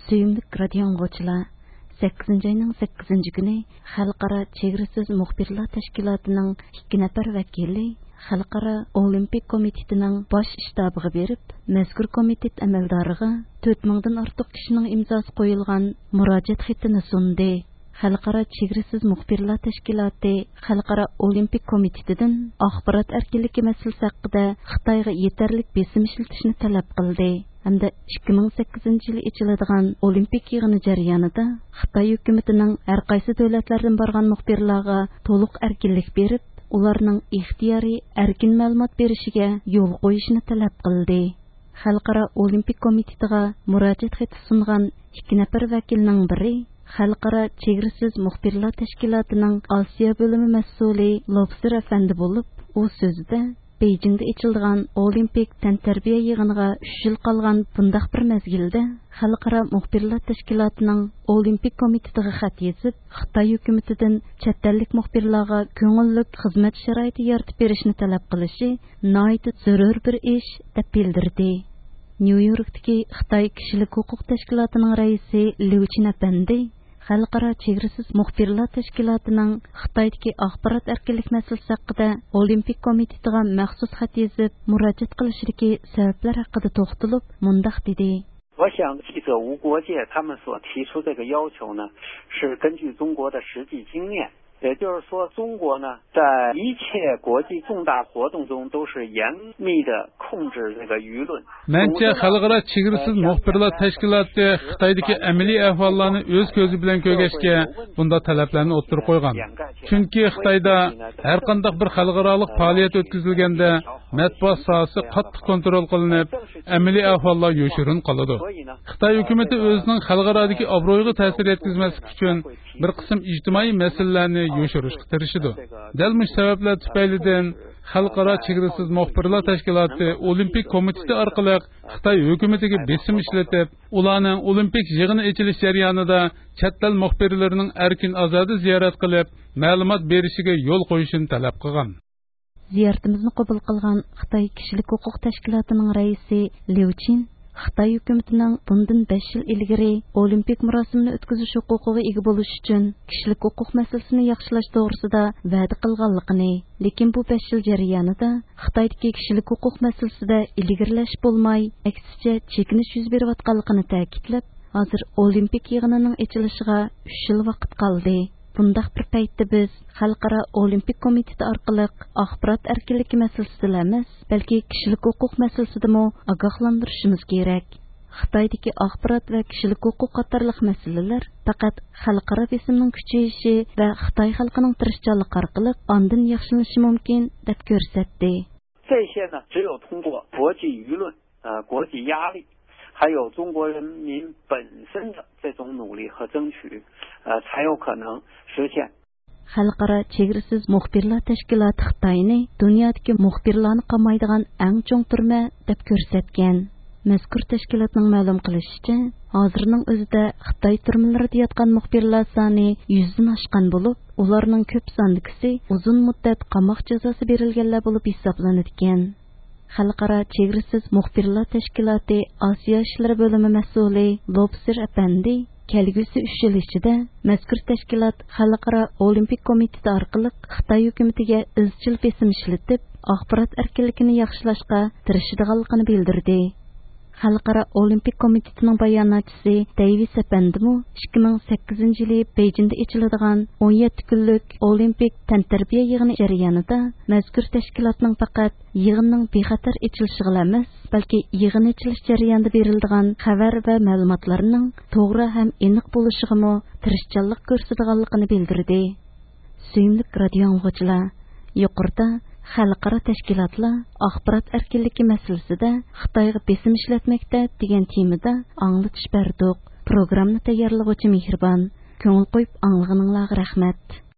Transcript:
Söyümlük radio anğıçılar, 8 ayının 8 günü Xalqara Chegarasiz Muxbirlar Tashkilotining 2 nafar vakili Xalqara Olimpik Komitetining bosh shtabiga berib, mazkur komitet amaldoriga 4000 dan ortiq kishining imzosi qo'yilgan murojaat xatini sundi. Xalqara Chegarasiz Muxbirlar Tashkiloti Xalqara Olimpik Komitetidan axborot erkinligi masalasi haqida Xitoyga yetarli besim ishlatishni talab qildi. Hamda 2008 yili ichiladigan Olimpik yig'ini jarayonida Xitoy hukumatining har qaysi davlatlardan borgan muxbirlarga to'liq erkinlik berib, ularning ixtiyoriy erkin ma'lumot berishiga yo'l qo'yishni talab qildi. Xalqaro Olimpik komitetiga murojaat xati sungan 2 nafar vakilning biri Xalqaro Chegarasiz Muxbirlar Tashkilotining Osiyo bo'limi mas'uli Lobster afandi bo'lib, u so'zida Beijingda ichilgan Olimpik tantarbiya yig'iniga 3 yil qolgan bundaq bir mezgilda Xalqaro Muxbirlar Tashkilotining Olimpik komitetiga xat yozib, Xitoy hukumatidan chet ellik muxbirlarga ko'ngillik xizmat sharoiti yaratib berishni talab qilishi nihoyat zarur bir ish deb bildirdi. Nyu-Yorkdagi Xitoy kishilik huquq tashkilotining raisi Liu Chin apandi Xalqaro Chegarasiz Muxbirlar Tashkilotining Xitoydagi axborot erkinlik masalasi haqida Olimpik komitetiga maxsus xat yozib, murojaat qilishdagi sabablar haqida to'xtalib, mundaq dedi. 我想记者无国界他们所提出这个要求呢，是根据中国的实际经验。也就是说，中国呢，在一切国际重大活动中都是严密的控制这个舆论。 Mencha Xalqaro Chegarasiz Muxbirlar Tashkiloti Xitoydagi amaliy ahvollarni o'z ko'zi bilan ko'rgashga bunda talablarni o'ttirib qo'ygan. Chunki Xitoyda har qanday bir xalqaroliq faoliyat o'tkazilganda matbuot sohasi qattiq kontrol qilinib, amaliy ahvollar yoshirin qoladi. Xitoy hukumatı o'zining xalqarodagi obro'yiga ta'sir yetkazmaslik uchun bir qism ijtimoiy masalalarni yoshirishga tirishadi. Dal mush sabablar tufaylidan Xalqaro Chegarasiz Muxbirlar Tashkiloti Olimpik komiteti orqali Xitoy hukumatiga besim ishlatib, ularning Olimpik yig'ini ochilish jarayonida chet el muxbirlarining erkin ozodi ziyorat qilib, ma'lumot berishiga yo'l qo'yishini talab qilgan. Ziyoratimizni qabul qilgan Xitoy kishilik huquq tashkilotining raisi Liu Chin Xitoy hukumatining bundan 5 yil ilgari Olimpik marosimni o'tkazish huquqiga ega bo'lish uchun kishilik huquq masalasini yaxshilash to'g'risida va'da qilganligini, lekin bu 5 yil jarayonida Xitoydagi kishilik huquq masalasida ilgirlash bo'lmay, aksicha chekinish yuz berayotganligini ta'kidlab, hozir Olimpik yig'inining ochilishiga 3 yil vaqt qoldi. Bundaq bir paytda biz Xalqaro Olimpik komiteti orqali axborot erkinligi masalasida emas, balki kishilik huquq masalasidami ogohlantirishimiz kerak. Xitoydagi axborot va kishilik huquq qatorliq masalalar faqat xalqaro besimning kuchayishi va Xitoy xalqining tirishchanligi orqali ondan yaxshilanishi mumkin deb ko'rsatdi. 这些呢，只有通过国际舆论、国际压力，还有中国人民本身的这种努力和争取，才有可能实现。 Xalqaro Chegarasiz Muxbirlar Tashkiloti Xitoyni dunyodagi muxbirlarni qamaydigan eng cho'ng turma deb ko'rsatgan. Mazkur tashkilotning ma'lum qilishicha, hozirning o'zida Xitoy turmalarida yotgan muxbirlar soni 100 dan oshgan bo'lib, ularning ko'p sondagisi uzun muddat qamoq jazosi berilganlar bo'lib hisoblanadigan. Xalqaro Chegarasiz Muxbirlar Tashkiloti Osiyo ishlari bo'limi mas'uli Lobster apandi kelgusi 3 yil ichida mazkur tashkilot Xalqaro Olimpik komiteti orqali Xitoy hukumatiga izchil besim ishlatib, axborot erkinligini yaxshilashga tirishadiganligini bildirdi. Xalqaro Olimpik komitetining bayonotchisi Davis apandimi 2008 yili Beijingda ochiladigan 17 kunlik Olimpik tantarbiya yig'ini jarayonida mazkur tashkilotning faqat yig'inning bexatar ochilishiga emas, balki yig'in ochilish jarayonida beriladigan xabar va ma'lumotlarning to'g'ri ham aniq bo'lishiga tirishchanlik ko'rsatganligini bildirdi. Suyimli radio anglag'uchilar, yuqorida xalqaro tashkilotlar axborot erkinligi masalasida Xitoyga besim ishlatmoqda degan temada anglatish berdik. Programmani tayyorlovchi Mehribon, ko'ngil qo'yib anglaganinglarga rahmat.